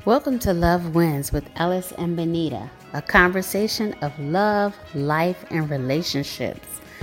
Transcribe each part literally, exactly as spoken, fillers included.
Welcome to Love Wins with Ellis and Benita, a conversation of love, life, and relationships.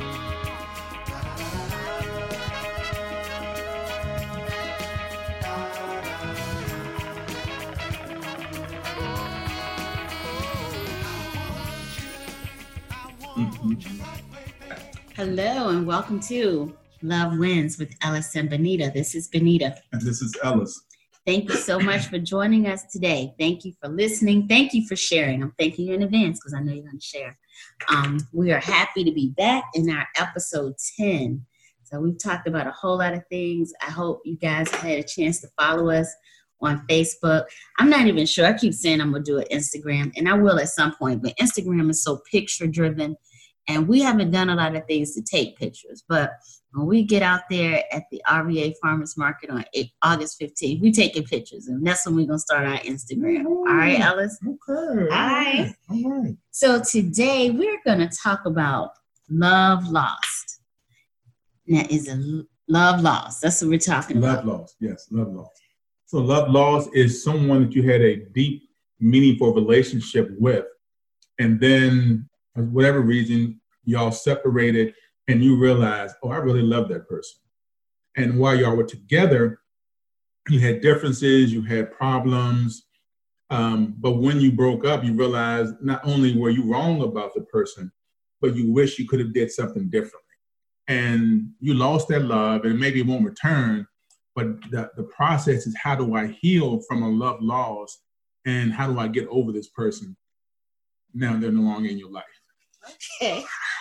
Hello and welcome to Love Wins with Ellis and Benita. This is Benita. And this is Ellis. Thank you so much for joining us today. Thank you for listening. Thank you for sharing. I'm thanking you in advance because I know you're going to share. Um, we are happy to be back in our episode ten. So we've talked about a whole lot of things. I hope you guys had a chance to follow us on Facebook. I'm not even sure. I keep saying I'm going to do an Instagram, and I will at some point, but Instagram is so picture driven, and we haven't done a lot of things to take pictures. But when we get out there at the R V A Farmers Market on August fifteenth, we're taking pictures, and that's when we're going to start our Instagram. All right, Ellis? Okay. All right. All right. So today we're going to talk about love lost. Now, is a love lost? That's what we're talking love about. Love lost. Yes, love lost. So love lost is someone that you had a deep, meaningful relationship with, and then for whatever reason, y'all separated and you realize, oh, I really love that person. And while y'all were together, you had differences, you had problems. Um, but when you broke up, you realized not only were you wrong about the person, but you wish you could have did something differently. And you lost that love, and maybe it won't return, but the, the process is, how do I heal from a love loss, and how do I get over this person now they're no longer in your life? Okay.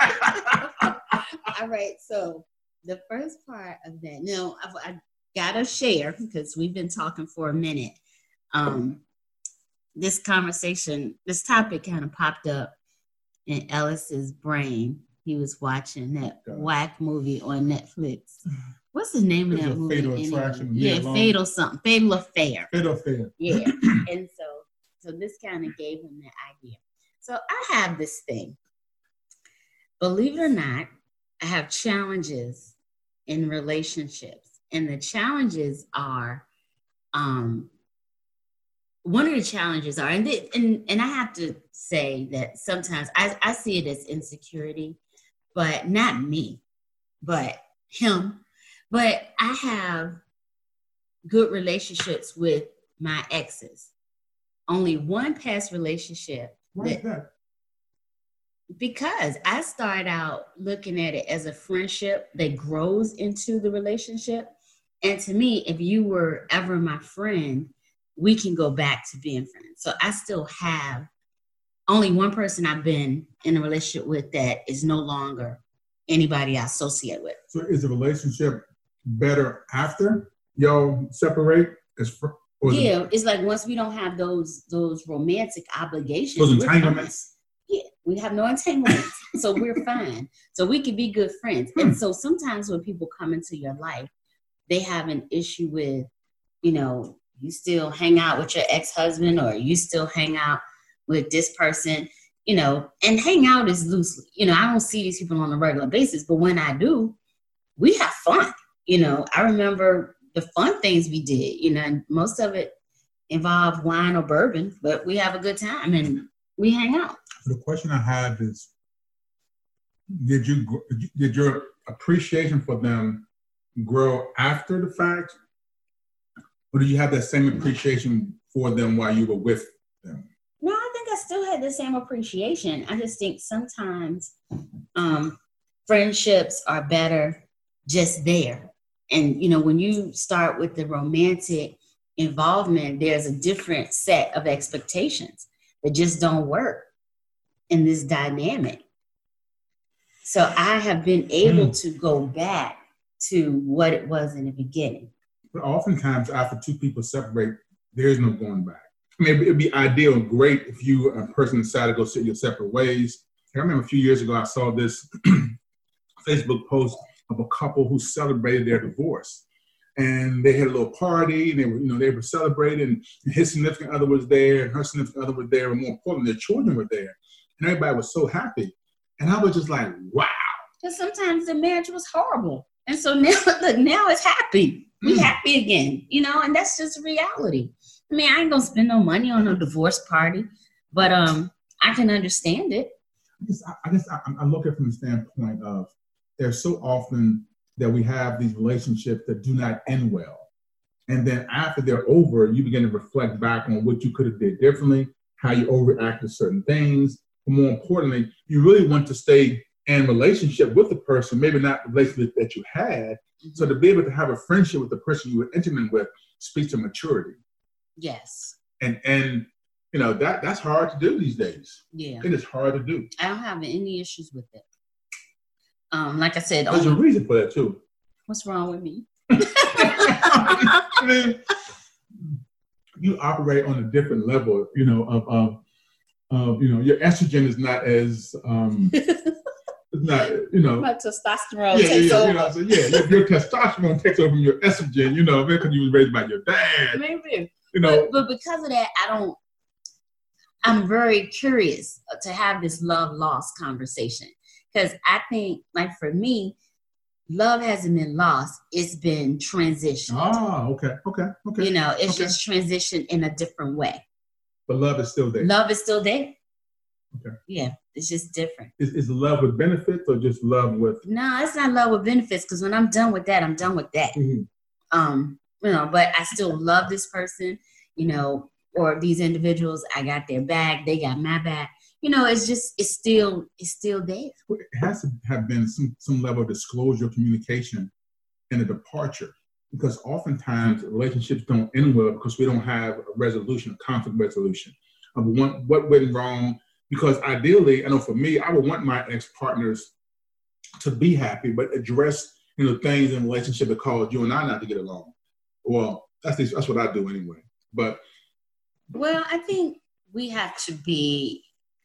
All right. So the first part of that, no, I, I gotta share because we've been talking for a minute. Um, this conversation, this topic kind of popped up in Ellis's brain. He was watching that God. whack movie on Netflix. What's the name of that movie? Fatal Attraction. Yeah, Fatal something. Fatal Affair. Fatal Affair. Yeah. And so, so this kind of gave him that idea. So I have this thing. Believe it or not, I have challenges in relationships. And the challenges are, um, one of the challenges are, and, th- and, and I have to say that sometimes I, I see it as insecurity, but not me, but him. But I have good relationships with my exes. Only one past relationship. Why is that? Because I start out looking at it as a friendship that grows into the relationship. And to me, if you were ever my friend, we can go back to being friends. So I still have only one person I've been in a relationship with that is no longer anybody I associate with. So is the relationship better after y'all separate? As fr- yeah, it- it's like once we don't have those those romantic obligations. Those entanglements. Yeah, we have no entanglements, so we're fine. So we can be good friends. And so sometimes when people come into your life, they have an issue with, you know, you still hang out with your ex-husband, or you still hang out with this person, you know, and hang out is loosely. You know, I don't see these people on a regular basis, but when I do, we have fun. You know, I remember the fun things we did, you know, and most of it involved wine or bourbon, but we have a good time and we hang out. The question I have is, did you did your appreciation for them grow after the fact, or did you have that same appreciation for them while you were with them? No, I think I still had the same appreciation. I just think sometimes um, friendships are better just there. And, you know, when you start with the romantic involvement, there's a different set of expectations that just don't work in this dynamic. So I have been able mm. to go back to what it was in the beginning. But oftentimes after two people separate, there's no going back. I mean, it'd be ideal and great if you, a person, decided to go sit your separate ways. I remember a few years ago, I saw this Facebook post of a couple who celebrated their divorce. And they had a little party, and they were, you know, they were celebrating, and his significant other was there, and her significant other was there, and more importantly, their children were there. And everybody was so happy. And I was just like, wow. Because sometimes the marriage was horrible. And so now, look, now it's happy. We mm. happy again, you know, and that's just reality. I mean, I ain't gonna spend no money on a divorce party, but um, I can understand it. I guess I, I, guess I, I look at it from the standpoint of there's so often that we have these relationships that do not end well. And then after they're over, you begin to reflect back on what you could have did differently, how you overreacted to certain things. But more importantly, you really want to stay in relationship with the person, maybe not the relationship that you had. Mm-hmm. So to be able to have a friendship with the person you were intimate with speaks to maturity. Yes. And, and you know, that that's hard to do these days. Yeah. It is hard to do. I don't have any issues with it. Um, like I said, there's only, a reason for that too. What's wrong with me? I mean, you operate on a different level, you know, of, of, of you know, your estrogen is not as, um, it's not, you know. My testosterone yeah, takes yeah, over. You know, so yeah, your, your testosterone takes over from your estrogen, you know, because you was raised by your dad. Maybe. You know. But, but because of that, I don't, I'm very curious to have this love-loss conversation. Because I think, like for me, love hasn't been lost. It's been transitioned. Oh, okay, okay, okay. You know, it's okay. just transitioned in a different way. But love is still there. Love is still there. Okay. Yeah, it's just different. Is, is love with benefits or just love with? No, it's not love with benefits, because when I'm done with that, I'm done with that. Mm-hmm. Um, you know, but I still love this person, you know, or these individuals. I got their back, they got my back. You know, it's just, it's still, it's still there. It has to have been some, some level of disclosure, communication, and a departure. Because oftentimes relationships don't end well because we don't have a resolution, conflict resolution of what, what went wrong. Because ideally, I know for me, I would want my ex-partners to be happy, but address, you know, things in relationship that caused you and I not to get along. Well, that's the, that's what I do anyway. But well, I think we have to be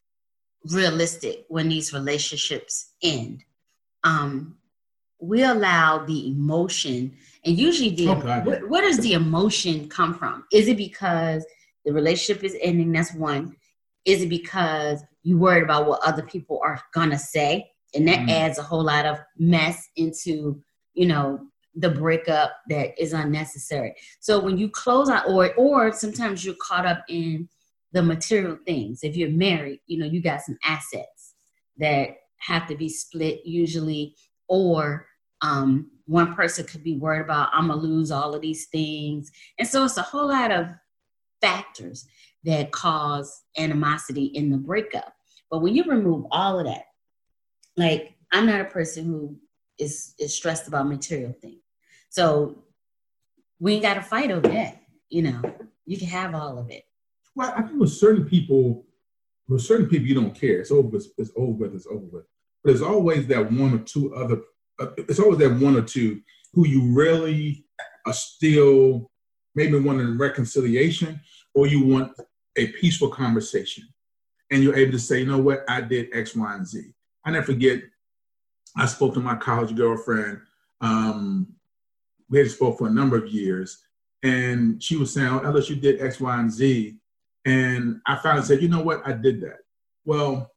realistic when these relationships end. Um, we allow the emotion, and usually the oh God, where, where does the emotion come from? Is it because the relationship is ending? That's one. Is it because you worried about what other people are gonna say, and that mm. adds a whole lot of mess into, you know, the breakup that is unnecessary. So when you close out, or or sometimes you're caught up in the material things. If you're married, you know, you got some assets that have to be split usually, or um, one person could be worried about, I'm gonna lose all of these things. And so it's a whole lot of factors that cause animosity in the breakup. But when you remove all of that, like, I'm not a person who is, is stressed about material things. So we ain't got to fight over that. You know, you can have all of it. Well, I think with certain people, with certain people, you don't care. It's over. It's, it's over with. It's over with. But there's always that one or two other. Uh, it's always that one or two who you really are still maybe wanting reconciliation, or you want a peaceful conversation, and you're able to say, you know what, I did X, Y, and Z. I never forget. I spoke to my college girlfriend. Um, we had spoke for a number of years, and she was saying, oh, Ellis, you did X, Y, and Z. And I finally said, you know what? I did that. Well,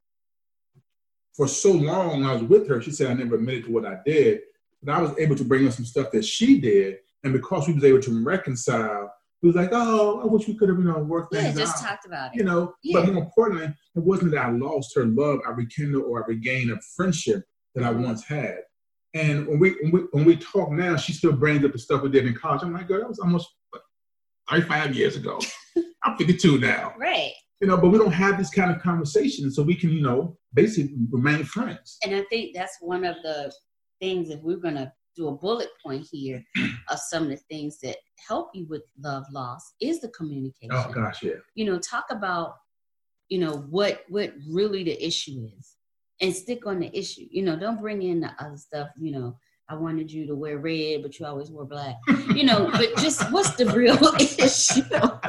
for so long I was with her, she said I never admitted to what I did, but I was able to bring up some stuff that she did. And because we was able to reconcile, it was like, oh, I wish we could have, you know, worked things out. Yeah, just out. talked about it. You know, yeah. But more importantly, it wasn't that I lost her love. I rekindled or I regained a friendship that I once had. And when we, when we when we talk now, she still brings up the stuff we did in college. I'm like, girl, that was almost thirty-five years ago. I'm fifty-two now. Right. You know, but we don't have this kind of conversation, so we can, you know, basically remain friends. And I think that's one of the things, if we're going to do a bullet point here of some of the things that help you with love loss, is the communication. Oh, gosh, yeah. You know, talk about, you know, what what really the issue is, and stick on the issue. You know, don't bring in the other stuff, you know, I wanted you to wear red, but you always wore black. You know, but just what's the real issue?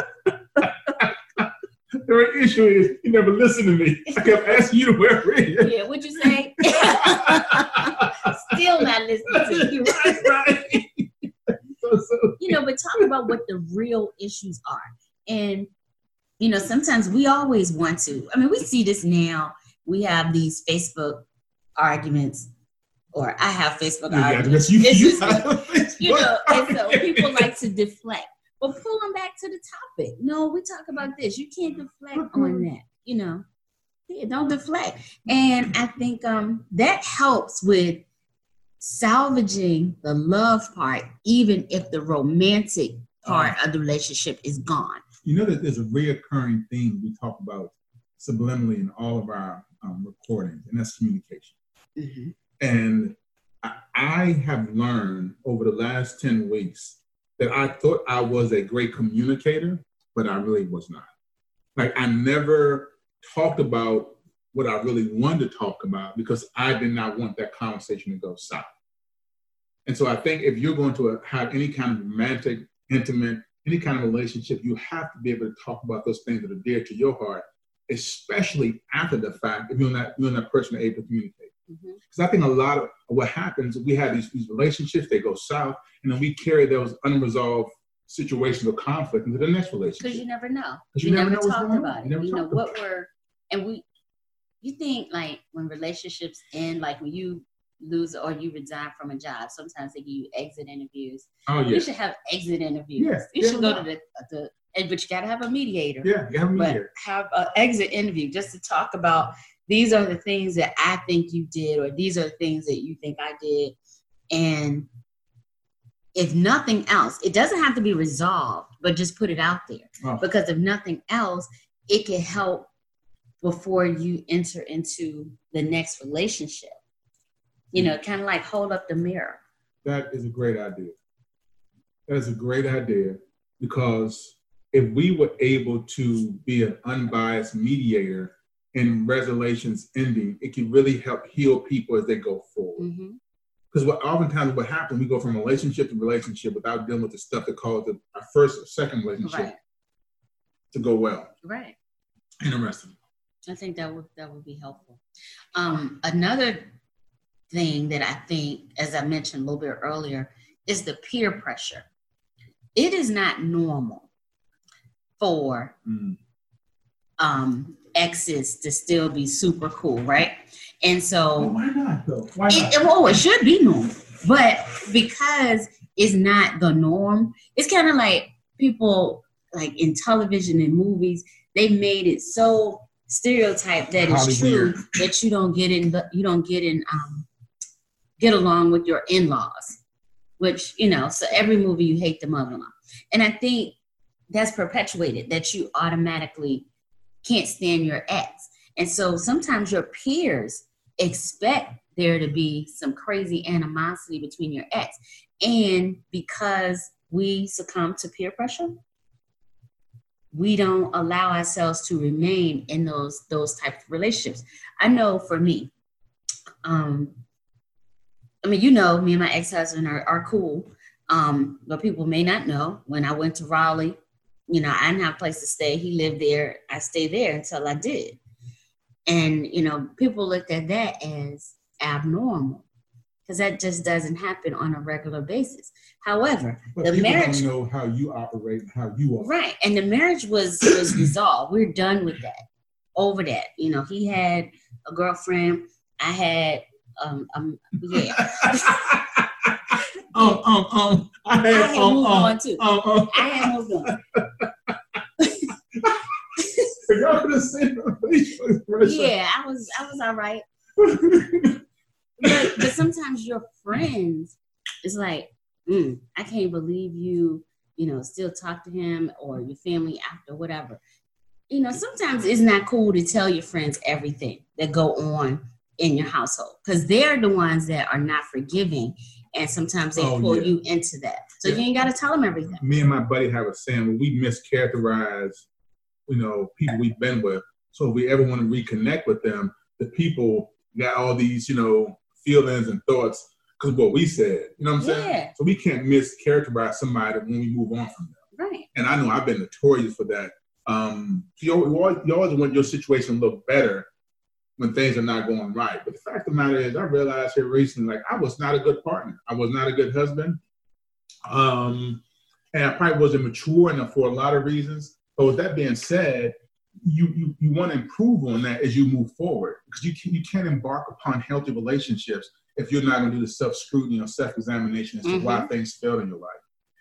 The real issue is you never listened to me. I kept asking you to wear red. Yeah, what'd you say? Still not listening to you. Right, right. So, so. You know, but talk about what the real issues are. And, you know, sometimes we always want to. I mean, we see this now. We have these Facebook arguments. Or I have Facebook yeah, arguments. You, you, is, you know, and so people like to deflect. Well, pull them back to the topic. No, we talk about this. You can't deflect on that. You know, yeah, don't deflect. And I think um, that helps with salvaging the love part, even if the romantic part uh, of the relationship is gone. You know that there's a reoccurring theme we talk about subliminally in all of our um, recordings, and that's communication. Mm-hmm. And I, I have learned over the last ten weeks that I thought I was a great communicator, but I really was not. Like, I never talked about what I really wanted to talk about because I did not want that conversation to go south. And so I think if you're going to have any kind of romantic, intimate, any kind of relationship, you have to be able to talk about those things that are dear to your heart, especially after the fact, if you're not, you and that person are able to communicate. Because mm-hmm. I think a lot of what happens, we have these, these relationships, they go south, and then we carry those unresolved situations of conflict into the next relationship. Because you never know. You, you never, never know talked about it. You, you know what we're, and we, you think like when relationships end, like when you lose or you resign from a job, sometimes they give you exit interviews. Oh yeah. You should have exit interviews. Yeah, you yeah, should go to the, the but you got to have a mediator. Yeah, you have a mediator. But have an exit interview just to talk about these are the things that I think you did, or these are the things that you think I did. And if nothing else, it doesn't have to be resolved, but just put it out there. Oh. Because if nothing else, it can help before you enter into the next relationship. You know, kind of like hold up the mirror. That is a great idea. That is a great idea, because if we were able to be an unbiased mediator in resolutions ending, it can really help heal people as they go forward. Because mm-hmm. what oftentimes what happens, we go from relationship to relationship without dealing with the stuff that caused the, our first or second relationship right. to go well. Right. Interesting. I think that would that would be helpful. Um, another thing that I think, as I mentioned a little bit earlier, is the peer pressure. It is not normal for mm. um, exes to still be super cool, right? And so, well, why not though? Why not? It, well, it should be normal, but because it's not the norm, it's kind of like people like in television and movies, they made it so stereotyped that it's true that you don't get in, you don't get in, um, get along with your in-laws, which, you know, so every movie you hate the mother-in-law. And I think that's perpetuated, that you automatically can't stand your ex. And so sometimes your peers expect there to be some crazy animosity between your ex. And because we succumb to peer pressure, we don't allow ourselves to remain in those, those types of relationships. I know for me, um, I mean, you know, me and my ex-husband are, are cool, um, but people may not know. When I went to Raleigh, you know, I didn't have a place to stay. He lived there. I stayed there until I did. And, you know, people looked at that as abnormal because that just doesn't happen on a regular basis. However, but the people marriage... don't know how you operate and how you are. Right. And the marriage was, was resolved. We're done with that, over that. You know, he had a girlfriend. I had... Um, um, yeah. um, um, um, I had, I had um, moved um, on too. Um, um. I had moved on. Y'all could have seen her face. Yeah, I was, I was all right. but, but sometimes your friends, it's like, mm, I can't believe you, you know, still talk to him, or your family after whatever. You know, sometimes it's not cool to tell your friends everything that go on in your household, because they're the ones that are not forgiving, and sometimes they oh, pull yeah. you into that. So yeah. you ain't got to tell them everything. Me and my buddy have a saying when we mischaracterize, you know, people we've been with. So if we ever want to reconnect with them, the people got all these, you know, feelings and thoughts because of what we said. You know what I'm saying? Yeah. So we can't mischaracterize somebody when we move on from them. Right. And I know I've been notorious for that. Um, you, always, you always want your situation to look better when things are not going right. But the fact of the matter is, I realized here recently, like, I was not a good partner. I was not a good husband. Um, and I probably wasn't mature enough for a lot of reasons. But with that being said, you you, you want to improve on that as you move forward, because you, can, you can't embark upon healthy relationships if you're not going to do the self-scrutiny or self-examination as to mm-hmm. why things failed in your life.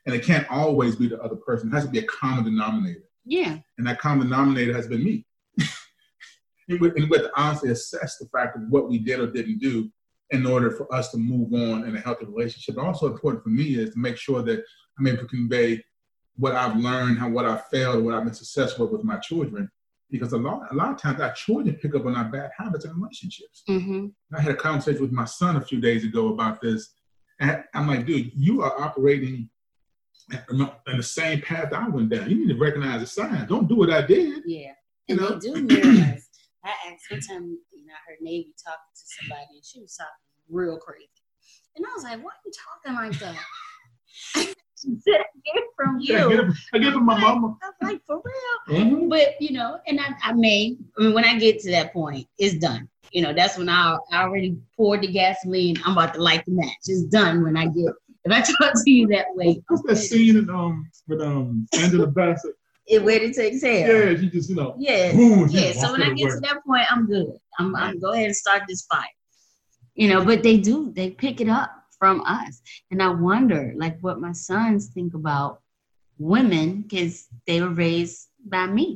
And it can't always be the other person. It has to be a common denominator. Yeah. And that common denominator has been me. and, we, and we have to honestly assess the fact of what we did or didn't do in order for us to move on in a healthy relationship. Also important for me is to make sure that I'm able to convey what I've learned, how what I've failed, what I've been successful with my children. Because a lot, a lot of times our children pick up on our bad habits in relationships. Mm-hmm. I had a conversation with my son a few days ago about this. And I'm like, dude, you are operating in the same path I went down. You need to recognize the signs. Don't do what I did. Yeah. You And know? they do mirror us. I asked one time, you know, I heard Navy talking to somebody and she was talking real crazy. And I was like, why are you talking like that? She said, I get it from you. Yeah, I get it, I get it from my mama. I was like, for real? Mm-hmm. But, you know, and I, I made, I mean, when I get to that point, it's done. You know, that's when I, I already poured the gasoline. I'm about to light the match. It's done when I get, if I talk to you that way. What's that scene in, um, with um, Angela Bassett? It where it takes care. Yeah, she just, you know. Yeah, boom, yeah. So when I get to that point, I'm good. I'm, I'm go ahead and start this fight. You know, but they do. They pick it up from us. And I wonder, like, what my sons think about women because they were raised by me.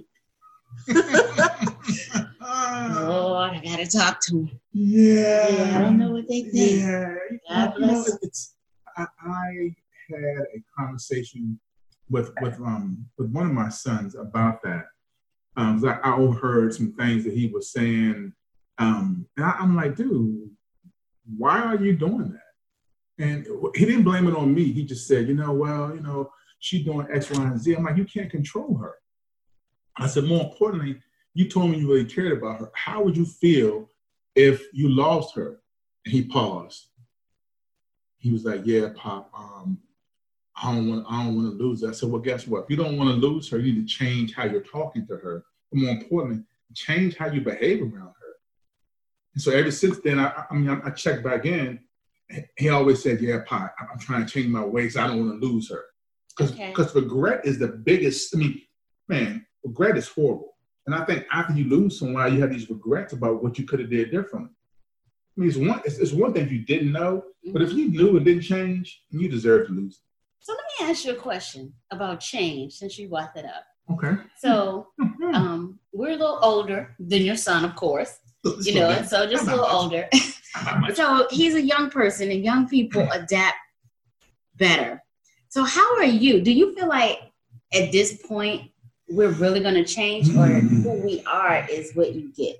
Lord, I gotta talk to them. Yeah. yeah. I don't know what they think. Yeah. God you know, bless. it's, I, I had a conversation with with um with one of my sons about that. Um, I, I overheard some things that he was saying, um, and I, I'm like, dude, why are you doing that? And he didn't blame it on me. He just said, you know, well, you know, she's doing X, Y, and Z. I'm like, you can't control her. I said, more importantly, you told me you really cared about her. How would you feel if you lost her? And he paused. He was like, yeah, Pop, um, I don't want I don't want to lose her. I said, well, guess what? If you don't want to lose her, you need to change how you're talking to her. But more importantly, change how you behave around her. And so ever since then, I, I mean, I, I checked back in. He always said, yeah, Pop, I'm trying to change my ways. I don't want to lose her. Because Okay. regret is the biggest, I mean, man, regret is horrible. And I think after you lose someone, you have these regrets about what you could have did differently. I mean, it's one, it's, it's one thing if you didn't know, mm-hmm. but if you knew and didn't change, you deserve to lose. So let me ask you a question about change since you brought that up. Okay. So um, we're a little older than your son, of course, Let's you know, and so just a little much. older. So he's a young person and young people adapt better. So how are you? Do you feel like at this point we're really going to change or who we are is what you get?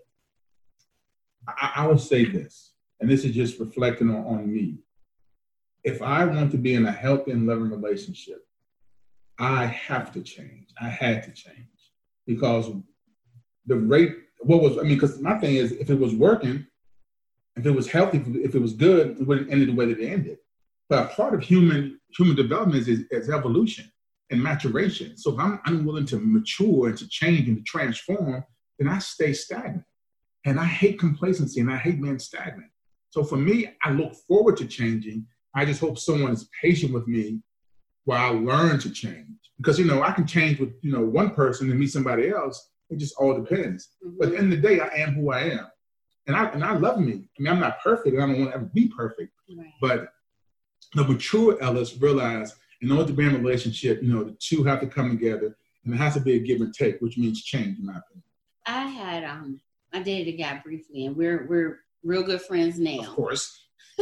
I, I would say this, and this is just reflecting on, on me. If I want to be in a healthy and loving relationship, I have to change. I had to change because the rate, what was, I mean, because my thing is, if it was working, if it was healthy, if it was good, it wouldn't end the way that it ended. But part of human human development is, is evolution and maturation. So if I'm unwilling to mature and to change and to transform, then I stay stagnant. And I hate complacency and I hate being stagnant. So for me, I look forward to changing. I just hope someone is patient with me while I learn to change. Because, you know, I can change with, you know, one person and meet somebody else. It just all depends. Mm-hmm. But at the end of the day, I am who I am. And I and I love me. I mean, I'm not perfect and I don't want to ever be perfect. Right. But the mature Ellis realized in order to be in a relationship, you know, the two have to come together and it has to be a give and take, which means change, in my opinion. I had, um, I dated a guy briefly and we're, we're real good friends now. Of course.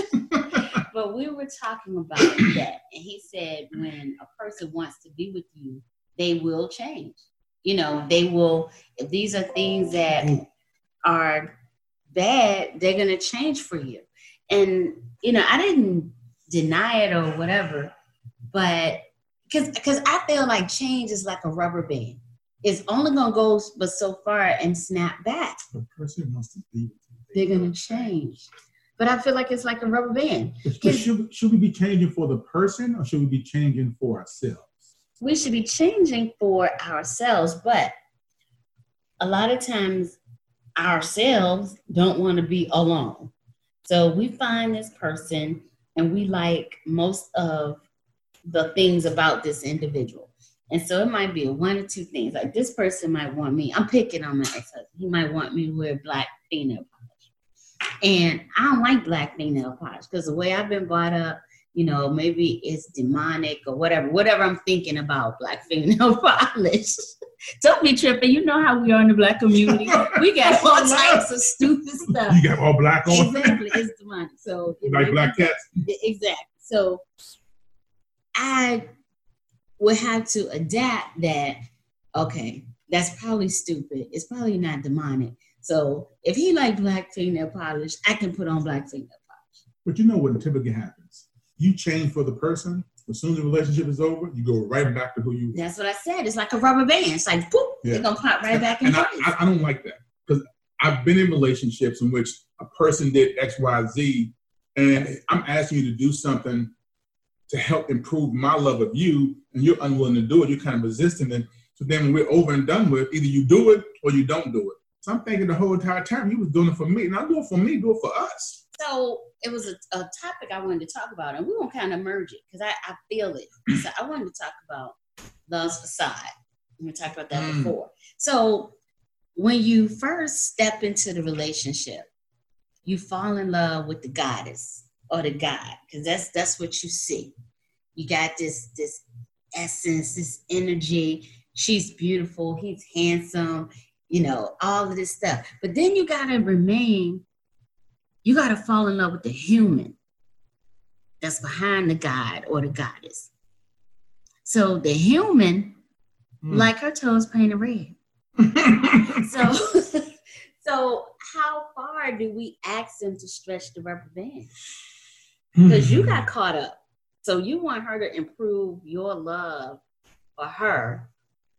But we were talking about that. And he said, when a person wants to be with you, they will change. You know, they will, if these are things that are bad, they're going to change for you. And, you know, I didn't deny it or whatever, but because because I feel like change is like a rubber band. It's only going to go but so far and snap back. The person wants to be with you. They're going to change. But I feel like it's like a rubber band. Should, should we be changing for the person or should we be changing for ourselves? We should be changing for ourselves, but a lot of times ourselves don't want to be alone. So we find this person and we like most of the things about this individual. And so it might be one or two things. Like this person might want me, I'm picking on my ex-husband. He might want me to wear black fingernail polish. And I don't like black fingernail polish because the way I've been brought up, you know, maybe it's demonic or whatever, whatever I'm thinking about black fingernail polish. Don't be tripping. You know how we are in the black community. We got all types of stupid stuff. You got all black on. Exactly. It's demonic. So like black cats. Exactly. So I would have to adapt that, okay, that's probably stupid. It's probably not demonic. So if he like black fingernail polish, I can put on black fingernail polish. But you know what typically happens? You change for the person. As soon as the relationship is over, you go right back to who you were. That's what I said. It's like a rubber band. It's like, poof, yeah. They're going to pop right back in and place. I, I don't like that. Because I've been in relationships in which a person did X, Y, Z, and I'm asking you to do something to help improve my love of you, and you're unwilling to do it. You're kind of resisting it. So then when we're over and done with, either you do it or you don't do it. So I'm thinking the whole entire time, you was doing it for me. And I'm doing it for me, do it for us. So it was a, a topic I wanted to talk about, and we're going to kind of merge it because I, I feel it. So I wanted to talk about love's facade. We talked about that mm. before. So when you first step into the relationship, you fall in love with the goddess or the god, because that's that's what you see. You got this this essence, this energy. She's beautiful. He's handsome. You know, all of this stuff. But then you got to remain. You got to fall in love with the human that's behind the god or the goddess. So the human, mm. like her toes painted red. so, so how far do we ask them to stretch the rubber band? Because mm. you got caught up. So you want her to improve your love for her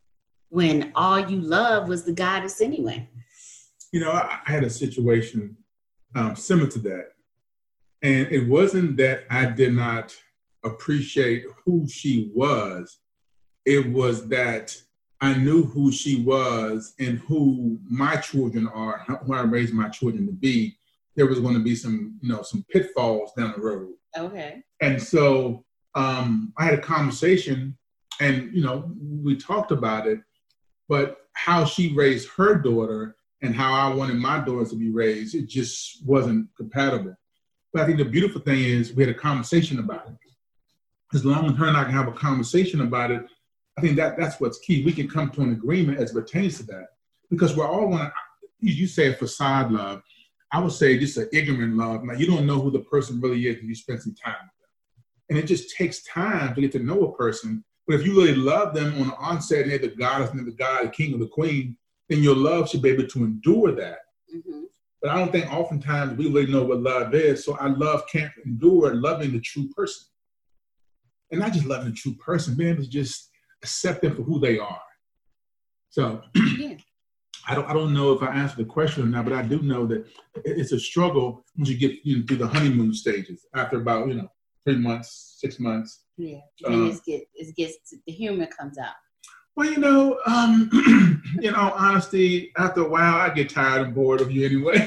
when all you love was the goddess anyway. You know, I, I had a situation Um, similar to that. And it wasn't that I did not appreciate who she was. It was that I knew who she was and who my children are, who I raised my children to be. There was going to be some, you know, some pitfalls down the road. Okay. And so um, I had a conversation and, you know, we talked about it, but how she raised her daughter and how I wanted my daughters to be raised, it just wasn't compatible. But I think the beautiful thing is we had a conversation about it. As long as her and I can have a conversation about it, I think that that's what's key. We can come to an agreement as it pertains to that. Because we're all want to, you say a facade love, I would say just an ignorant love. Now, you don't know who the person really is until you spend some time with them. And it just takes time to get to know a person. But if you really love them on the onset, and they're the goddess and they're the god, the king or the queen, then your love should be able to endure that. Mm-hmm. But I don't think oftentimes we really know what love is. So our love can't endure loving the true person. And not just loving the true person, being able to just accept them for who they are. So yeah. I don't I don't know if I answered the question or not, but I do know that it's a struggle once you get you know, through the honeymoon stages. After about, you know, three months, six months. Yeah, and um, it gets, it gets to, the humor comes out. Well, you know, um, in all honesty, after a while, I get tired and bored of you anyway.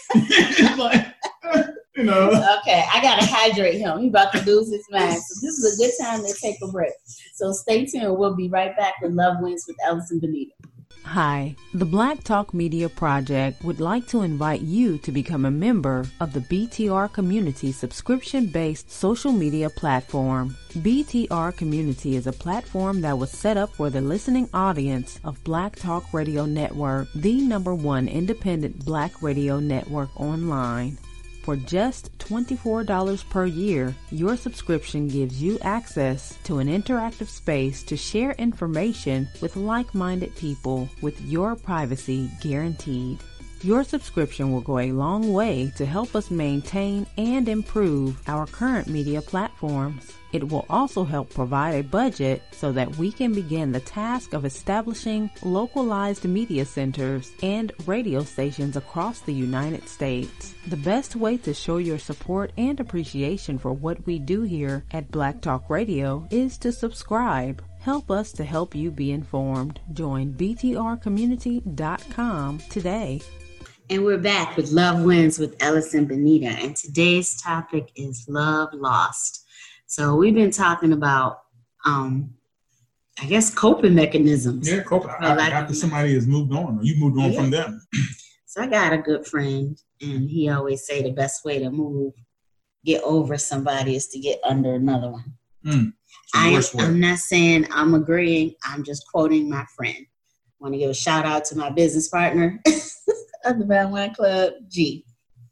Like, you know. Okay, I got to hydrate him. He's about to lose his mind. So this is a good time to take a break. So stay tuned. We'll be right back with Love Wins with Ellison Benita. Hi, the Black Talk Media Project would like to invite you to become a member of the B T R Community subscription-based social media platform. B T R Community is a platform that was set up for the listening audience of Black Talk Radio Network, the number one independent Black radio network online. For just twenty-four dollars per year, your subscription gives you access to an interactive space to share information with like-minded people with your privacy guaranteed. Your subscription will go a long way to help us maintain and improve our current media platforms. It will also help provide a budget so that we can begin the task of establishing localized media centers and radio stations across the United States. The best way to show your support and appreciation for what we do here at Black Talk Radio is to subscribe. Help us to help you be informed. Join B T R community dot com today. And we're back with Love Wins with Ellison Benita. And today's topic is love lost. So we've been talking about, um, I guess, coping mechanisms. Yeah, coping. After somebody has moved on, or you moved on yeah. from them. So I got a good friend, and he always say the best way to move get over somebody is to get under another one. Mm, I, I'm not saying I'm agreeing. I'm just quoting my friend. Want to give a shout out to my business partner of the Bound Wine Club, G.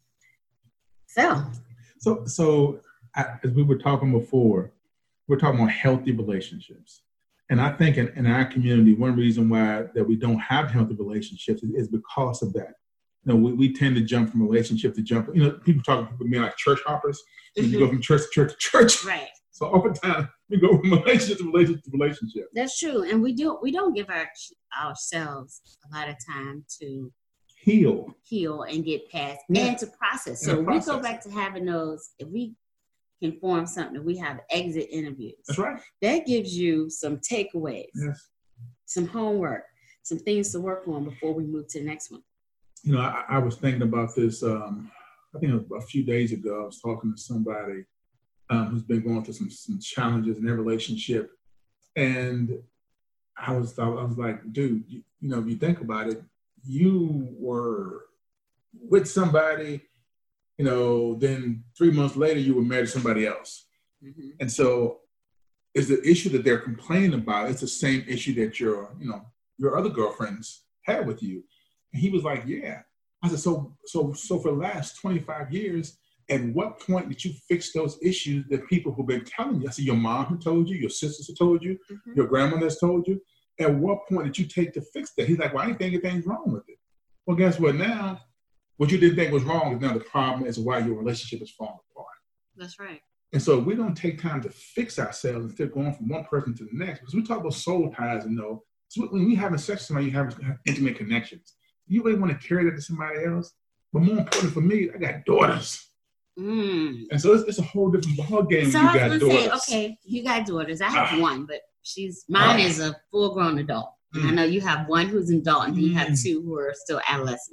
So, so, so I, as we were talking before, we're talking about healthy relationships. And I think in, in our community, one reason why that we don't have healthy relationships is, is because of that. You know, we, we tend to jump from relationship to jump. You know, people talk about me like church hoppers. Mm-hmm. You go from church to church to church. Right. So over time, we go from relationship to relationship to relationship. That's true. And we do we don't give our ourselves a lot of time to heal. Heal and get past yeah. and to process. So if we go back to having those, if we can form something, we have exit interviews. That's right. That gives you some takeaways, yes. some homework, some things to work on before we move to the next one. You know, I, I was thinking about this, um, I think a, a few days ago, I was talking to somebody um, who's been going through some, some challenges in their relationship. And I was, I was like, dude, you, you know, if you think about it, you were with somebody, you know, then three months later, you were married to somebody else. Mm-hmm. And so is the issue that they're complaining about, it's the same issue that your, you know, your other girlfriends had with you. And he was like, yeah. I said, so, so, so for the last twenty-five years, at what point did you fix those issues that people who've been telling you? I said, your mom who told you, your sisters who told you, mm-hmm. your grandmother has told you. At what point did you take to fix that? He's like, well, I didn't think anything's wrong with it. Well, guess what now? What you didn't think was wrong is now the problem is why your relationship is falling apart. That's right. And so if we don't take time to fix ourselves instead of going from one person to the next, because we talk about soul ties and know, so when we having sex with somebody, you have intimate connections. You really want to carry that to somebody else? But more important for me, I got daughters. Mm. And so it's, it's a whole different ball game. So you I was got gonna daughters. say, okay, you got daughters. I have uh, one, but she's mine uh, is a full-grown adult. Mm. And I know you have one who's an adult, and then you have two who are still adolescent.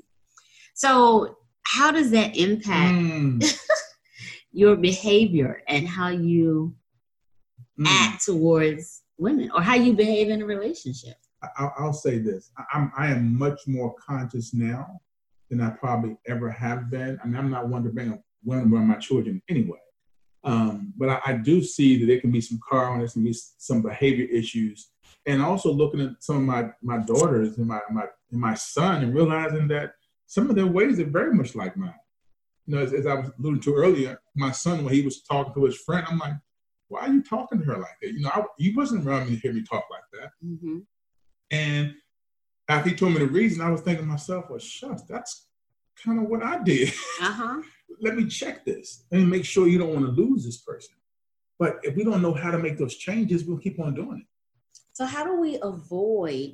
So how does that impact mm. your behavior and how you mm. act towards women, or how you behave in a relationship? I'll, I'll say this. I'm, I am much more conscious now than I probably ever have been. I mean, I'm not one to bring up women around my children anyway. Um, but I, I do see that there can be some karma, there can be some behavior issues. And also looking at some of my, my daughters and my, my, and my son and realizing that some of their ways are very much like mine. You know, as, as I was alluding to earlier, my son, when he was talking to his friend, I'm like, why are you talking to her like that? You know, I, you wasn't around me to hear me talk like that. Mm-hmm. And after he told me the reason, I was thinking to myself, well, shucks, that's kind of what I did. Uh-huh. Let me check this. Let me make sure you don't want to lose this person. But if we don't know how to make those changes, we'll keep on doing it. So how do we avoid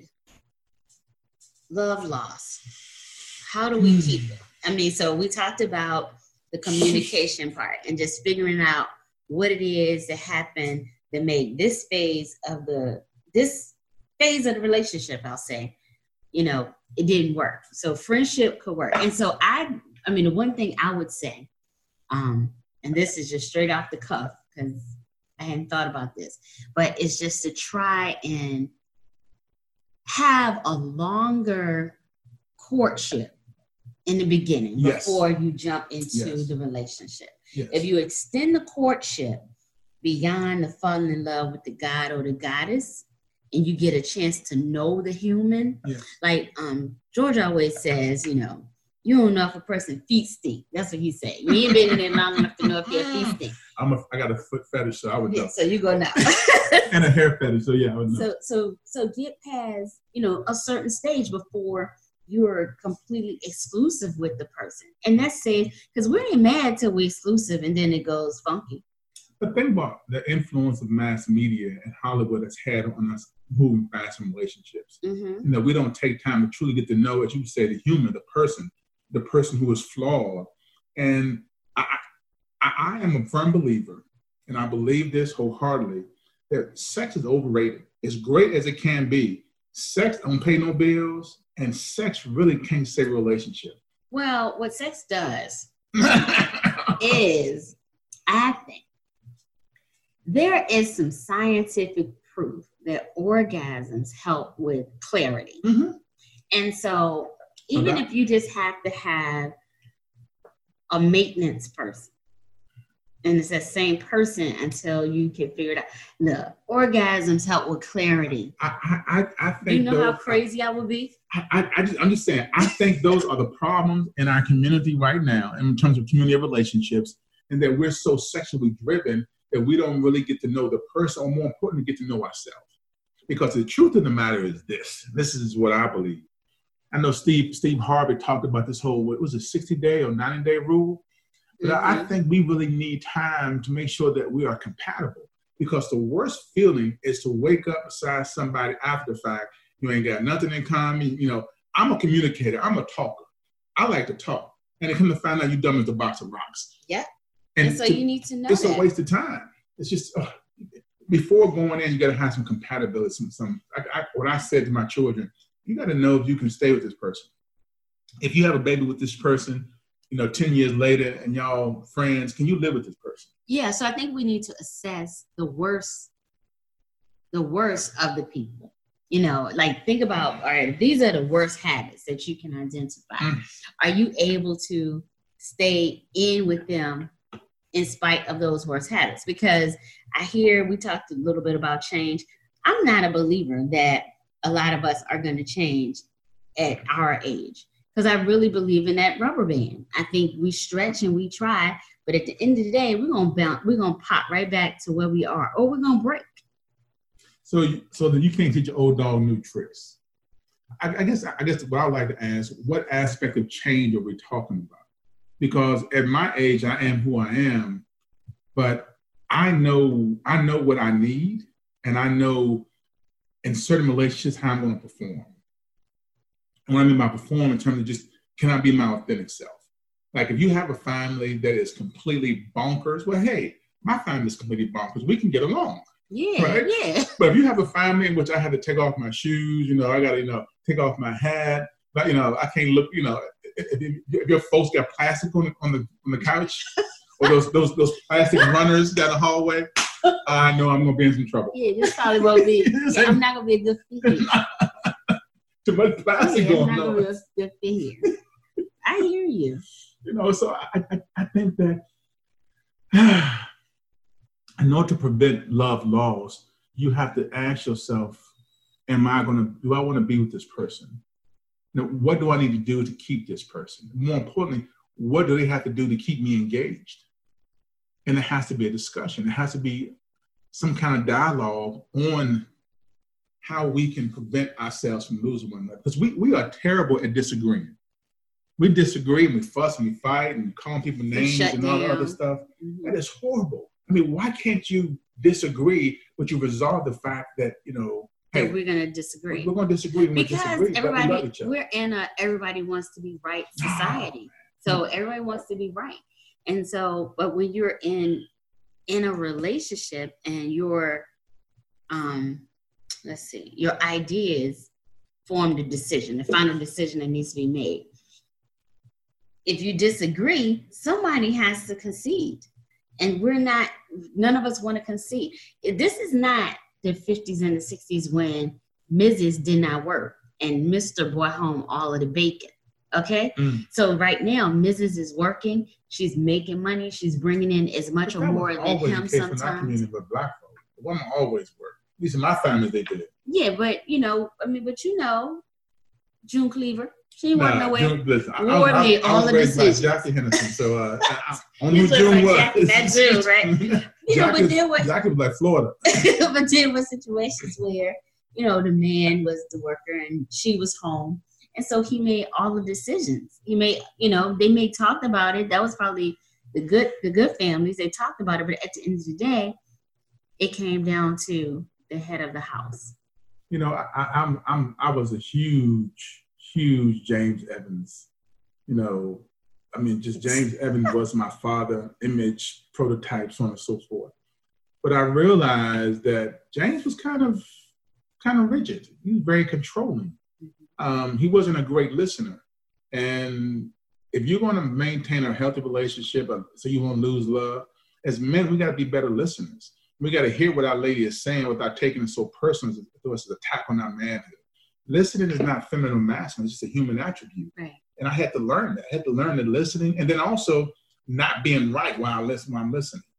love loss? How do we keep it? I mean, so we talked about the communication part and just figuring out what it is that happened that made this phase of the, this phase of the relationship, I'll say, you know, it didn't work. So friendship could work. And so I, I mean, the one thing I would say, um, and this is just straight off the cuff because I hadn't thought about this, but it's just to try and have a longer courtship in the beginning yes. before you jump into yes. the relationship. Yes. If you extend the courtship beyond the falling in love with the god or the goddess, and you get a chance to know the human, yes. like um, George always says, you know, you don't know if a person's feet stink. That's what he said. You ain't been in there long enough to know if your feet stink. I'm a, I got a foot fetish, so I would know. Yeah, so you go now. And a hair fetish, so yeah, I would know. So, so, so get past, you know, a certain stage before you're completely exclusive with the person. And that's safe, because we ain't mad till we're exclusive and then it goes funky. But think about the influence of mass media and Hollywood has had on us moving fast in relationships. Mm-hmm. You know, we don't take time to truly get to know, as you say, the human, the person, the person who is flawed. And I, I, I am a firm believer, and I believe this wholeheartedly, that sex is overrated. As great as it can be, sex don't pay no bills, and sex really can't save a relationship. Well, what sex does is, I think, there is some scientific proof that orgasms help with clarity. Mm-hmm. And so even okay. if you just have to have a maintenance person, And it's that same person until you can figure it out. The orgasms help with clarity. I, I, I think. Do you know those, how crazy I would be? I, I, I just, I'm just saying. I think those are the problems in our community right now, in terms of community relationships, and that we're so sexually driven that we don't really get to know the person, or more importantly, get to know ourselves. Because the truth of the matter is this. This is what I believe. I know Steve Steve Harvey talked about this whole, what was it, sixty day or ninety day rule? But mm-hmm. I think we really need time to make sure that we are compatible, because the worst feeling is to wake up beside somebody after the fact. You ain't got nothing in common. You know, I'm a communicator. I'm a talker. I like to talk. And they come to find out you dumb as a box of rocks. Yeah. And, and so to, you need to know it's that. a waste of time. It's just, uh, before going in, you got to have some compatibility. Some, some I, I, what I said to my children, you got to know if you can stay with this person. If you have a baby with this person, you know, ten years later and y'all friends, can you live with this person? Yeah, so I think we need to assess the worst, the worst of the people. You know, like think about, all right, these are the worst habits that you can identify. Mm. Are you able to stay in with them in spite of those worst habits? Because I hear, we talked a little bit about change. I'm not a believer that a lot of us are going to change at our age. Because I really believe in that rubber band. I think we stretch and we try, but at the end of the day, we're gonna bounce, we're gonna pop right back to where we are, or we're gonna break. So, so that you can't teach an old dog new tricks. I, I guess, I guess what I'd like to ask: what aspect of change are we talking about? Because at my age, I am who I am, but I know, I know what I need, and I know in certain relationships how I'm going to perform. And what I mean by perform in terms of just, can I be my authentic self? Like if you have a family that is completely bonkers, well, hey, my family is completely bonkers. We can get along. Yeah, right? yeah. But if you have a family in which I had to take off my shoes, you know, I got to, you know, take off my hat, but, you know, I can't look, you know, if, if, if your folks got plastic on the, on the, on the couch or those, those, those plastic runners down the hallway, I know I'm going to be in some trouble. Yeah, this probably won't be, yeah, I'm not going to be a good fit. Too much plastic yeah, going I'm not on. Gonna be a good fit here. I hear you. You know, so I, I, I think that in order to prevent love loss, you have to ask yourself, am I going to, do I want to be with this person? Now, what do I need to do to keep this person? More importantly, what do they have to do to keep me engaged? And it has to be a discussion. It has to be some kind of dialogue on how we can prevent ourselves from losing one another. Because we, we are terrible at disagreeing. We disagree and we fuss and we fight and call people names and all that other stuff. Mm-hmm. That is horrible. I mean, why can't you disagree, but you resolve the fact that, you know, hey, we're going to disagree. We're going to disagree. We're because disagree, everybody, we love each other. We're in a everybody wants to be right society. So everybody wants to be right. And so, but when you're in in a relationship and your, um, let's see, your ideas form the decision, the final decision that needs to be made. If you disagree, somebody has to concede. And we're not, none of us want to concede. This is not the fifties and the sixties when Missus did not work and Mister brought home all of the bacon. Okay? Mm. So right now, Missus is working. She's making money. She's bringing in as much or more than him sometimes. In our community, but black folks, the woman always worked. At least in my family, they did. Yeah, but, you know, I mean, but you know, June Cleaver, she didn't nah, work nowhere. June, listen, Ward I, I, made I, all I the decisions. Jackie Henderson, so uh, I don't know who June was. Jackie, that June, right? You know, but there was Jackie was like Florida. But there were situations where, you know, the man was the worker and she was home. And so he made all the decisions. He made, you know, they may talked about it. That was probably the good, the good families. They talked about it, but at the end of the day, it came down to the head of the house. You know, I, I'm, I'm, I was a huge, huge James Evans. You know, I mean, just James Evans was my father, image, prototype, so on and so forth. But I realized that James was kind of, kind of rigid. He was very controlling. Um, he wasn't a great listener. And if you're going to maintain a healthy relationship, so you won't lose love, as men, we got to be better listeners. We got to hear what our lady is saying without taking it so personal as though it's an attack on our manhood. Listening is not feminine or masculine. It's just a human attribute. Right. And I had to learn that. I had to learn that listening and then also not being right while I listen, while I'm listening.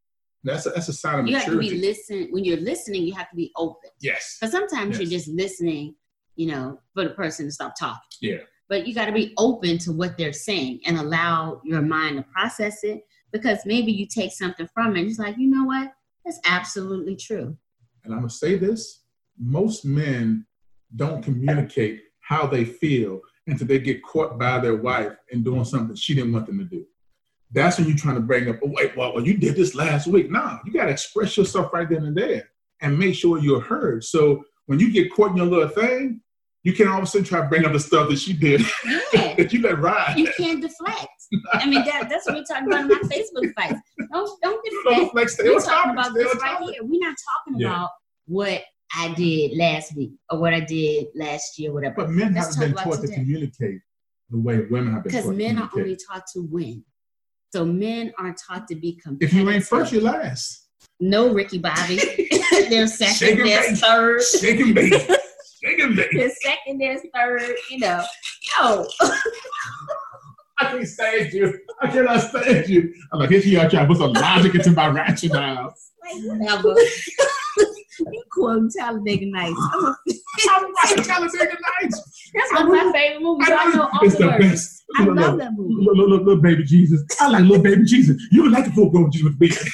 That's a, that's a sign of you maturity. have to be listen when you're listening. You have to be open. Yes. Because sometimes yes. you're just listening, you know, for the person to stop talking. Yeah. But you got to be open to what they're saying and allow your mind to process it. Because maybe you take something from it and it's like, you know what? That's absolutely true. And I'm gonna say this: most men don't communicate how they feel until they get caught by their wife and doing something she didn't want them to do. That's when you're trying to bring up, oh, wait, well, well, you did this last week. No, you got to express yourself right then and there and make sure you're heard. So when you get caught in your little thing, you can't all of a sudden try to bring up the stuff that she did yeah. that you let ride. You can't deflect. I mean, that, that's what we're talking about in my Facebook fights. Don't, don't deflect. Don't deflect. Stay we're on talking topic. about Stay this on right topic. here. We're not talking Yeah. about what I did last week or what I did last year, whatever. But men Let's haven't been talk about taught to today. communicate the way women have been taught Because to men are communicate. only taught to win. So men are taught to be competitive. If you ain't first, you last. No, Ricky Bobby. They're second, Shake and they're bake. third. Shake and bake. Shake and bake. They're second, they're third. You know, no. I can't stand you. I cannot stand you. I'm like, here you are trying to put some logic into my rationale. Like, whatever. You quote Talladega Nights. I'm a I'm right, Talladega Nights. That's one of my favorite movies. I know all It's the the words. best. I Look, love look, that movie. Look, look, look, little baby Jesus. I like little baby Jesus. You would like the full grown Jesus with me.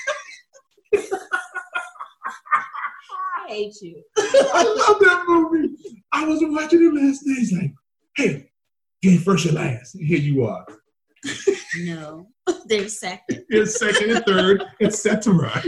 I hate you. I love that movie. I was watching it last night. It's like, hey, you ain't first or last. Here you are. No, they're second. It's second and third, et cetera.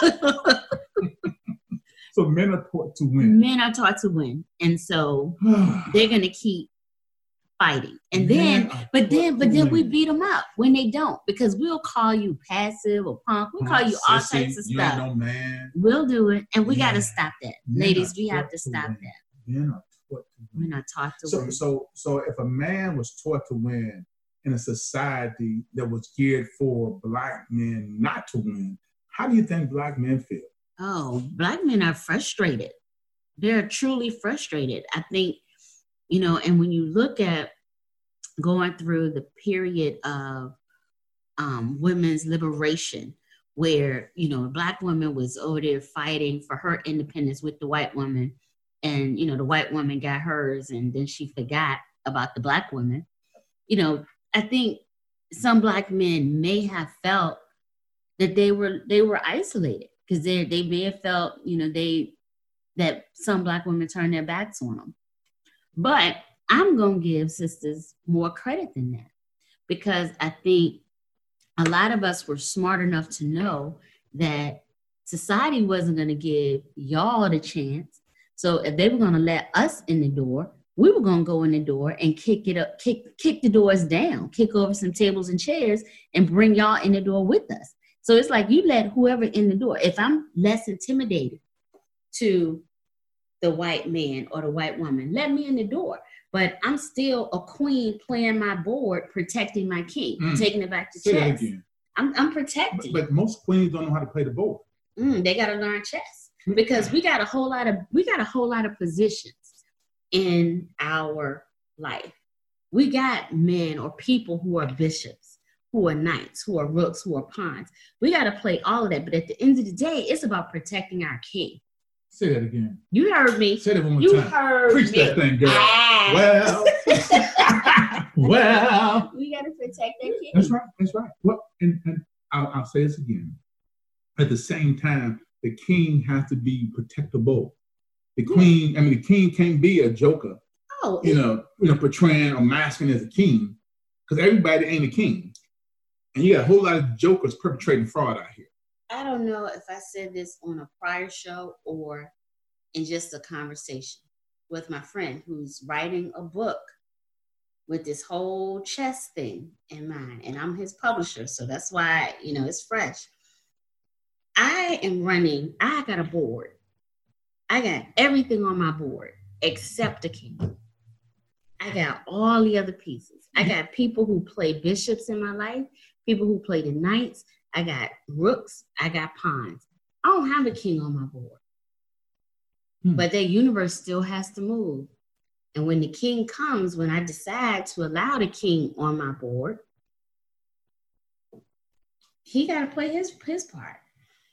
So men are taught to win. Men are taught to win, and so they're gonna keep fighting. And then, but then, but then we beat them up when they don't, because we'll call you passive or punk. We'll call you all Sissy, types of you stuff. ain't no man. We'll do it, and we Yeah. gotta stop that, Men ladies. are We have taught to stop win. that. Men are taught to We're win. not taught to So, win. so, so if a man was taught to win in a society that was geared for black men not to win, how do you think black men feel? Oh, black men are frustrated. They're truly frustrated. I think, you know, and when you look at going through the period of um, women's liberation, where, you know, black woman was over there fighting for her independence with the white woman, and, you know, the white woman got hers, and then she forgot about the black woman. You know, I think some black men may have felt that they were they were isolated, because they they may have felt, you know, they that some black women turned their backs on them. But I'm gonna give sisters more credit than that, because I think a lot of us were smart enough to know that society wasn't gonna give y'all the chance. So if they were gonna let us in the door, we were gonna go in the door and kick it up, kick kick the doors down, kick over some tables and chairs, and bring y'all in the door with us. So it's like you let whoever in the door. If I'm less intimidated to the white man or the white woman, let me in the door. But I'm still a queen playing my board, protecting my king, Mm. taking it back to Say that chess. again. I'm, I'm But, protecting. but most queens don't know how to play the board. Mm, they got to learn chess, because we got a whole lot of we got a whole lot of positions in our life. We got men or people who are bishops, who are knights, who are rooks, who are pawns. We got to play all of that. But at the end of the day, it's about protecting our king. Say that again. You heard me. Say that one more You time. heard Preach me. that thing, girl. Ah. Well, well. We got to protect that king. That's right. That's right. Well, and, and I'll, I'll say this again. At the same time, the king has to be protectable. The queen, I mean, the king can't be a joker, Oh, you know, you know, portraying or masking as a king, because everybody ain't a king. And you got a whole lot of jokers perpetrating fraud out here. I don't know if I said this on a prior show or in just a conversation with my friend who's writing a book with this whole chess thing in mind. And I'm his publisher, so that's why, you know, it's fresh. I am running, I got a board. I got everything on my board except the king. I got all the other pieces. I got people who play bishops in my life, people who play the knights. I got rooks. I got pawns. I don't have a king on my board. Hmm. But that universe still has to move. And when the king comes, when I decide to allow the king on my board, he got to play his, his part.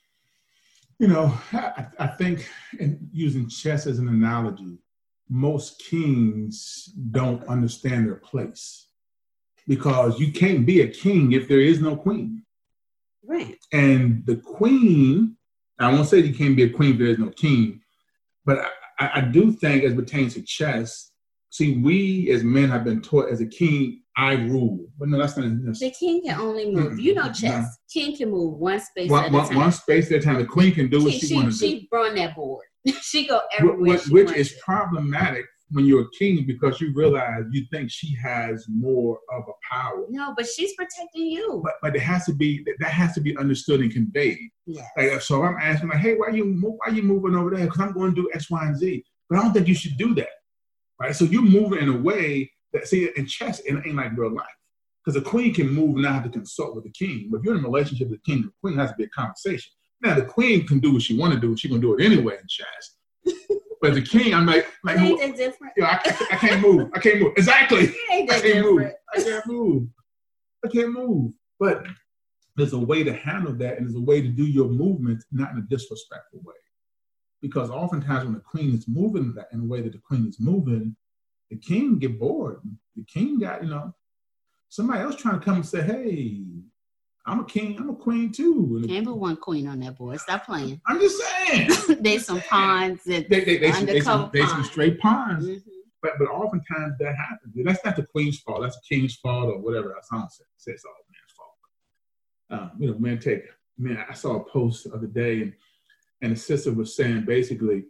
You know, I, I think, in using chess as an analogy, most kings don't understand their place because you can't be a king if there is no queen. Right. And the queen, I won't say you can't be a queen if there is no king, but I, I do think as pertains to chess, see, we as men have been taught as a king, I rule. But no, that's not. That's, the king can only move. Mm-hmm. You know chess. No. King can move one space one, at one, a time. One space at a time. The queen can do what she, she, she wants to do. She run that board. She go everywhere Which, she which wants is to. problematic when you're a king because you realize you think she has more of a power. No, but she's protecting you. But but it has to be that has to be understood and conveyed. Yes. Like, so I'm asking like, hey, why are you why are you moving over there? Because I'm going to do X, Y, and Z. But I don't think you should do that. Right. So you're moving in a way that see in chess it ain't like real life. Because the queen can move and not have to consult with the king. But if you're in a relationship with the king, the queen has to be a conversation. Now the queen can do what she want to do. She's gonna do it anyway in chess. But the king, I'm like, like ain't that different? You know, I, I, I can't move. I can't move. Exactly. It ain't that I can't different. move. I can't move. I can't move. But there's a way to handle that, and there's a way to do your movement not in a disrespectful way. Because oftentimes when the queen is moving that in the way that the queen is moving, the king get bored. The king got, you know, somebody else trying to come and say, hey, I'm a king, I'm a queen too. Can't put one queen on that board. Stop playing. I'm just saying. There's some saying. pawns that they, they, they, undercover some, they, some, some straight pawns. Mm-hmm. But but oftentimes that happens. That's not the queen's fault. That's the king's fault or whatever that song says. It says it's all man's fault. Um, you know, men take, man, I saw a post the other day and, and the sister was saying basically,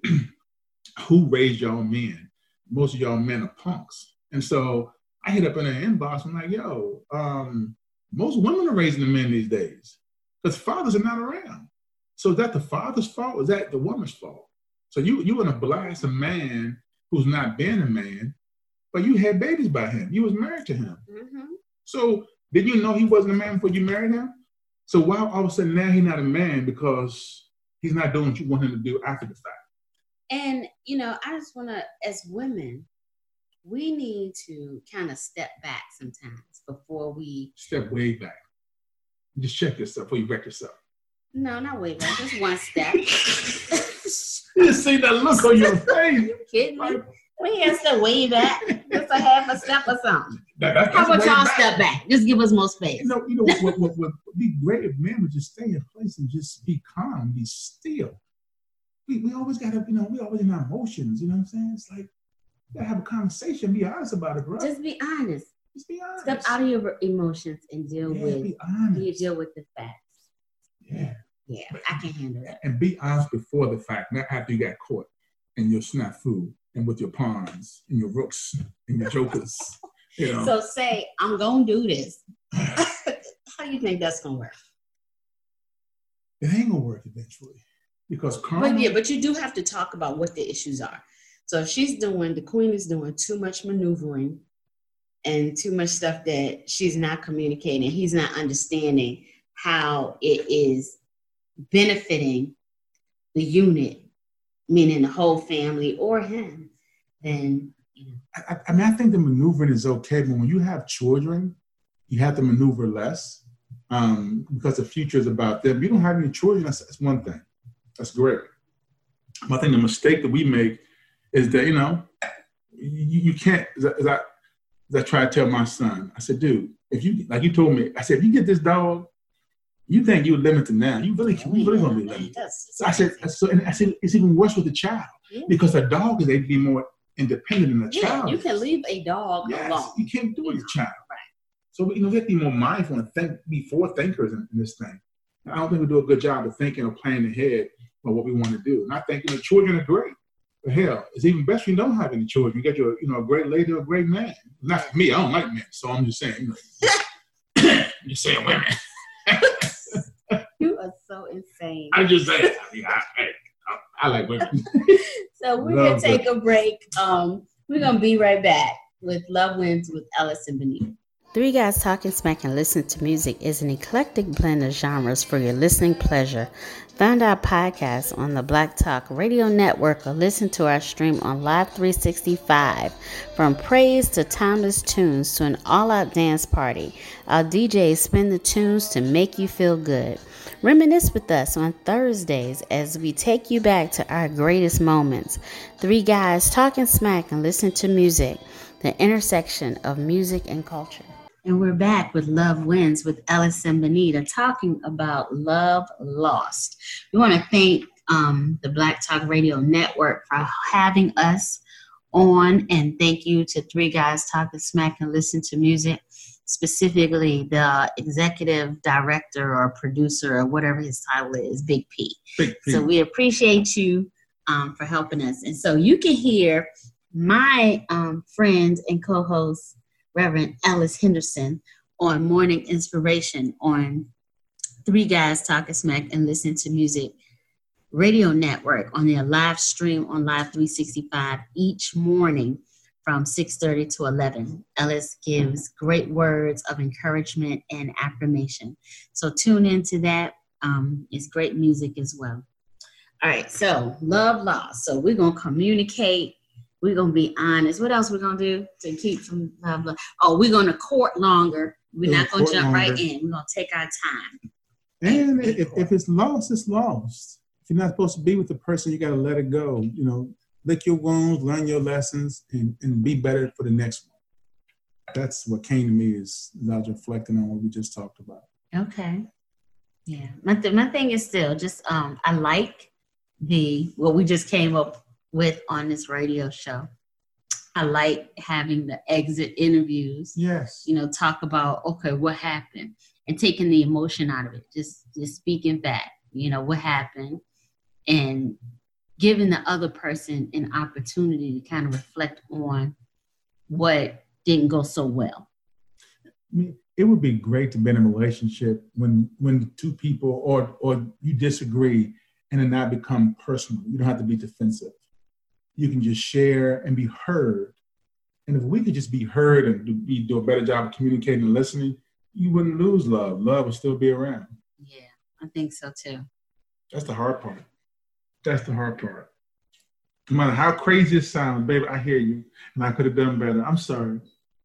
who raised y'all men? Most of y'all men are punks. And so I hit up in her inbox. I'm like, yo, um, most women are raising the men these days because fathers are not around. So is that the father's fault or is that the woman's fault? So you you want to blast a man who's not been a man, but you had babies by him. You was married to him. Mm-hmm. So did you know he wasn't a man before you married him? So why all of a sudden now he's not a man because he's not doing what you want him to do after the fact? And, you know, I just want to, as women, we need to kind of step back sometimes before we... Step way back. Just check yourself before you wreck yourself. No, not way back. Just one step. You see that look on your face. You kidding me? We has to way back. Just a half a step or something. That, that, How about y'all back. step back? Just give us more space. You know, you know what, what, what would be great if men would just stay in place and just be calm, be still. We, we always got to, you know, we always in our emotions, you know what I'm saying? It's like, you got to have a conversation, be honest about it, bro. Just be honest. Just be honest. Step out of your emotions and deal yeah, with, be honest. You deal with the facts. Yeah. Yeah, but I can handle that. And be honest before the fact, not after you got caught in your snafu and with your pawns and your rooks and your jokers. You know? So say, I'm going to do this. How do you think that's going to work? It ain't going to work eventually. Because karma... But yeah, but you do have to talk about what the issues are. So if she's doing, the queen is doing too much maneuvering and too much stuff that she's not communicating, he's not understanding how it is benefiting the unit, meaning the whole family or him, then, you know. I, I mean, I think the maneuvering is okay, but when you have children, you have to maneuver less um, because the future is about them. If you don't have any children, that's, that's one thing. That's great. But I think the mistake that we make is that, you know, you, you can't, as I, as, I, as I try to tell my son, I said, dude, if you, like you told me, I said, if you get this dog, you think you're limited now. You really, you really gonna be limited. So I said, so, and I said, it's even worse with the child yeah. because a dog is able to be more independent than a yeah, child. You can leave a dog yes, alone. You can't do it with a child. Right. So you know, we have to be more mindful and think, be forward thinkers in, in this thing. I don't think we do a good job of thinking or planning ahead of what we want to do. And I think you know, children are great. But hell, it's even best if you don't have any children. You get your, you know, a great lady or a great man. Not for me, I don't like men, so I'm just saying. You know, I'm just saying women. You are so insane. I'm just saying. I, mean, I, I, I like women. So we're going to take a break. Um, we're going to be right back with Love Wins with Ellis and Benita. Three Guys Talking Smack and Listen to Music is an eclectic blend of genres for your listening pleasure. Find our podcast on the Black Talk Radio Network or listen to our stream on Live three sixty-five. From praise to timeless tunes to an all-out dance party, our D Js spin the tunes to make you feel good. Reminisce with us on Thursdays as we take you back to our greatest moments. Three guys talking smack and listen to music, the intersection of music and culture. And we're back with Love Wins with Ellis and Benita talking about love lost. We want to thank um, the Black Talk Radio Network for having us on, and thank you to Three Guys Talking Smack and Listen to Music, specifically the executive director or producer or whatever his title is, Big P. Big P. So we appreciate you um, for helping us. And so you can hear my um, friend and co-host, Reverend Ellis Henderson, on Morning Inspiration on Three Guys Talking Smack and Listen to Music Radio Network on their live stream on Live three sixty-five each morning from six thirty to eleven. Ellis gives great words of encouragement and affirmation. So tune into that. Um, it's great music as well. All right, so love lost. So we're going to communicate. We're going to be honest. What else we're going to do to keep from blah, blah? Oh, we're going to court longer. We're We're not going to jump longer. right in. We're going to take our time. And if, if it's lost, it's lost. If you're not supposed to be with the person, you got to let it go. You know, lick your wounds, learn your lessons, and, and be better for the next one. That's what came to me is I was reflecting on what we just talked about. Okay. Yeah. My, th- my thing is still just, um, I like the, what we just came up with on this radio show. I like having the exit interviews, Yes. you know, talk about, okay, what happened, and taking the emotion out of it. Just, just speaking back, you know, what happened, and giving the other person an opportunity to kind of reflect on what didn't go so well. I mean, it would be great to be in a relationship when when two people or or you disagree and it not become personal. You don't have to be defensive. You can just share and be heard. And if we could just be heard and do, be, do a better job of communicating and listening, you wouldn't lose love. Love would still be around. Yeah, I think so too. That's the hard part. That's the hard part. No matter how crazy it sounds, baby, I hear you, and I could have done better. I'm sorry.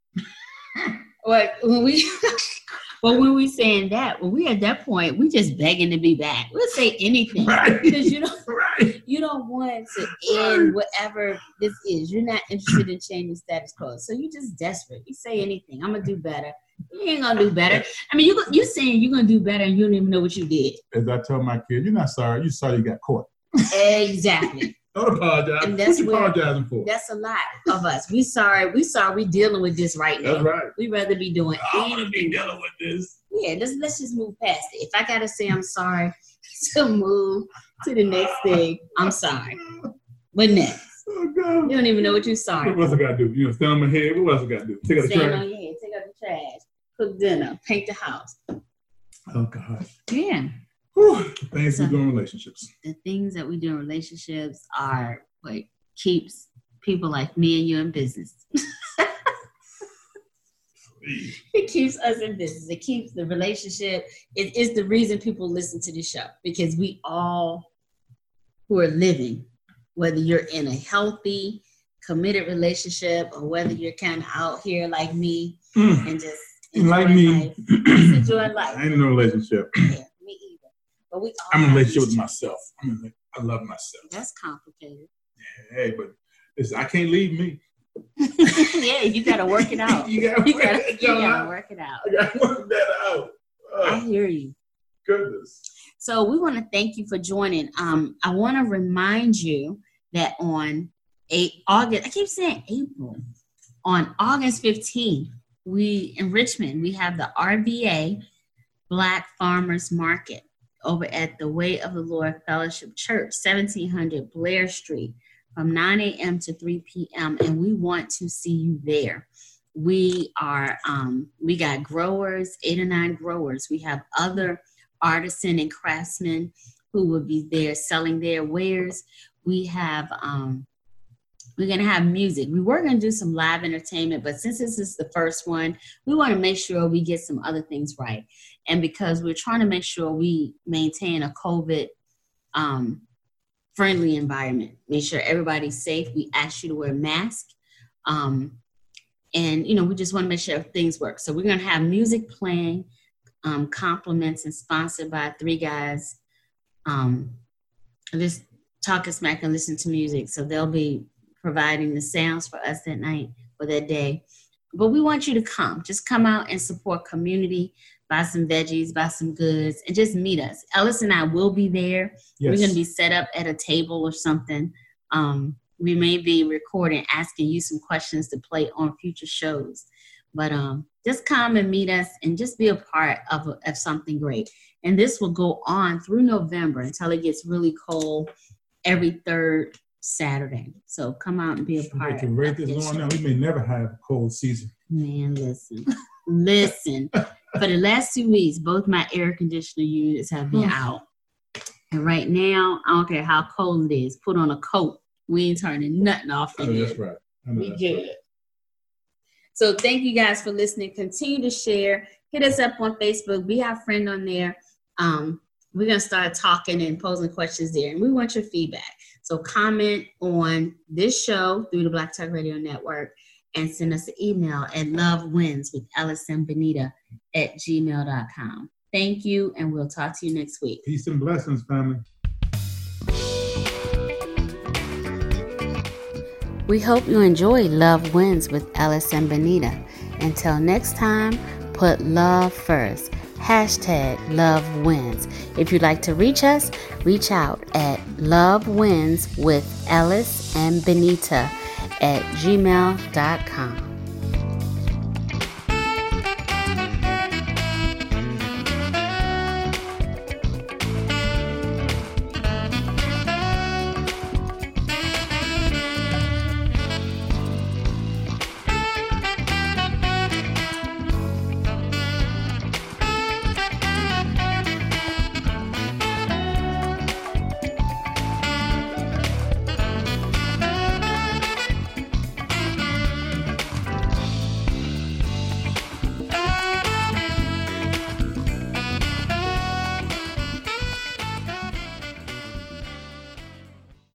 Well, when we, well, when we saying that, when we at that point, we just begging to be back. We'll say anything, Right. because you don't, Right. you don't want to end whatever this is. You're not interested in changing status quo, so you just desperate. You say anything. I'm gonna do better. You ain't gonna do better. I mean, you you saying you're gonna do better, and you don't even know what you did. As I tell my kids, you're not sorry. You're sorry you got caught. Exactly. Don't apologize. And that's what you where- apologizing for? That's a lot of us. We sorry. We sorry. We dealing with this right now. That's right. We'd rather be doing I don't want to be anything. dealing with this. Yeah, let's let's just move past it. If I gotta say I'm sorry to move to the next thing, I'm sorry. What next? Oh, God. You don't even know what you're sorry. What else I got to do? You know, stand on my head. What else I got to do? Take out the Stand trash. on your head, take out the trash, cook dinner, paint the house. Oh, God. Yeah. Whew. Things So- we do in relationships. The things that we do in relationships are what keeps people like me and you in business. It keeps us in business. It keeps the relationship. It is the reason people listen to the show, because we all who are living, whether you're in a healthy, committed relationship or whether you're kind of out here like me Mm. and just Like enjoying me. life, just enjoying life. I ain't in no relationship. Yeah, me either. But we all I'm in a have relationship with each- myself. I'm in, I love myself. That's complicated. Hey, but listen, I can't leave me. Yeah, you gotta work it out. You gotta You work gotta, it you gotta out. work it out. I gotta work that out. I Oh, hear you. goodness. So we want to thank you for joining. Um, I want to remind you that on eight August, I keep saying April, on August fifteenth, we in Richmond, we have the R V A Black Farmers Market over at the Way of the Lord Fellowship Church, seventeen hundred Blair Street, from nine a.m. to three p.m. And we want to see you there. We are, um, we got growers, eight or nine growers. We have other artisan and craftsmen who will be there selling their wares. We have, um, we're going to have music. We were going to do some live entertainment, but since this is the first one, we want to make sure we get some other things right. And because we're trying to make sure we maintain a COVID um, friendly environment. Make sure everybody's safe. We ask you to wear a mask. Um, and, you know, we just want to make sure things work. So we're going to have music playing, um, compliments and sponsored by three guys. Um, just talking smack and listen to music. So they'll be providing the sounds for us that night or that day. But we want you to come. Just come out and support community. Buy some veggies, buy some goods, and just meet us. Ellis and I will be there. Yes. We're going to be set up at a table or something. Um, we may be recording, asking you some questions to play on future shows. But um, just come and meet us and just be a part of, of something great. And this will go on through November until it gets really cold every third Saturday. So come out and be a part. We can rate this on now. We may never have a cold season. Man, listen. Listen. For the last two weeks, both my air conditioner units have been out. And right now, I don't care how cold it is, put on a coat. We ain't turning nothing off. Oh, that's right. I know we that's good. Right. So thank you guys for listening. Continue to share. Hit us up on Facebook. Be our friend on there. Um, we're going to start talking and posing questions there. And we want your feedback. So comment on this show through the Black Talk Radio Network and send us an email at lovewins with Ellis and Benita at gmail dot com. Thank you, and we'll talk to you next week. Peace and blessings, family. We hope you enjoy Love Wins with Ellis and Benita. Until next time, put love first. Hashtag Love Wins. If you'd like to reach us, reach out at Love Wins with Ellis and Benita at gmail dot com.